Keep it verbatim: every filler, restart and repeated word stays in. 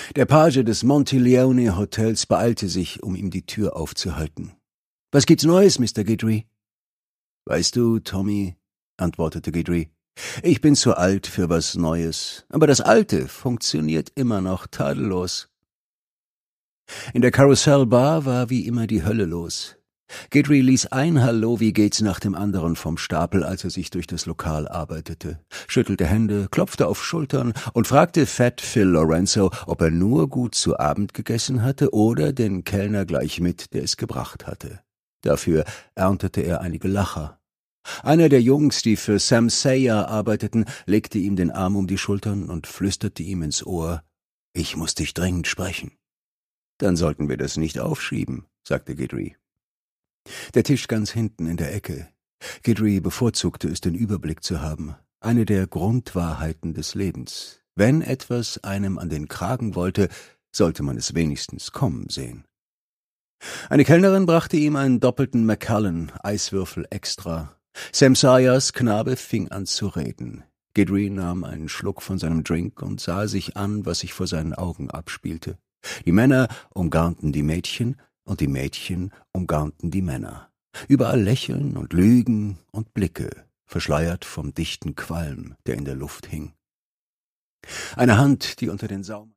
Der Page des Montileone Hotels beeilte sich, um ihm die Tür aufzuhalten. »Was gibt's Neues, Mister Guidry?« »Weißt du, Tommy«, antwortete Guidry, »ich bin zu alt für was Neues, aber das Alte funktioniert immer noch tadellos.« In der Carousel Bar war wie immer die Hölle los. Guidry ließ ein Hallo wie geht's nach dem anderen vom Stapel, als er sich durch das Lokal arbeitete, schüttelte Hände, klopfte auf Schultern und fragte Fat Phil Lorenzo, ob er nur gut zu Abend gegessen hatte oder den Kellner gleich mit, der es gebracht hatte. Dafür erntete er einige Lacher. Einer der Jungs, die für Sam Sayer arbeiteten, legte ihm den Arm um die Schultern und flüsterte ihm ins Ohr, »Ich muss dich dringend sprechen.« »Dann sollten wir das nicht aufschieben«, sagte Guidry. Der Tisch ganz hinten in der Ecke. Guidry bevorzugte es, den Überblick zu haben. Eine der Grundwahrheiten des Lebens. Wenn etwas einem an den Kragen wollte, sollte man es wenigstens kommen sehen. Eine Kellnerin brachte ihm einen doppelten Macallan, Eiswürfel extra. Sam Sayers Knabe fing an zu reden. Guidry nahm einen Schluck von seinem Drink und sah sich an, was sich vor seinen Augen abspielte. Die Männer umgarnten die Mädchen, und die Mädchen umgarnten die Männer. Überall Lächeln und Lügen und Blicke, verschleiert vom dichten Qualm, der in der Luft hing. Eine Hand, die unter den Saum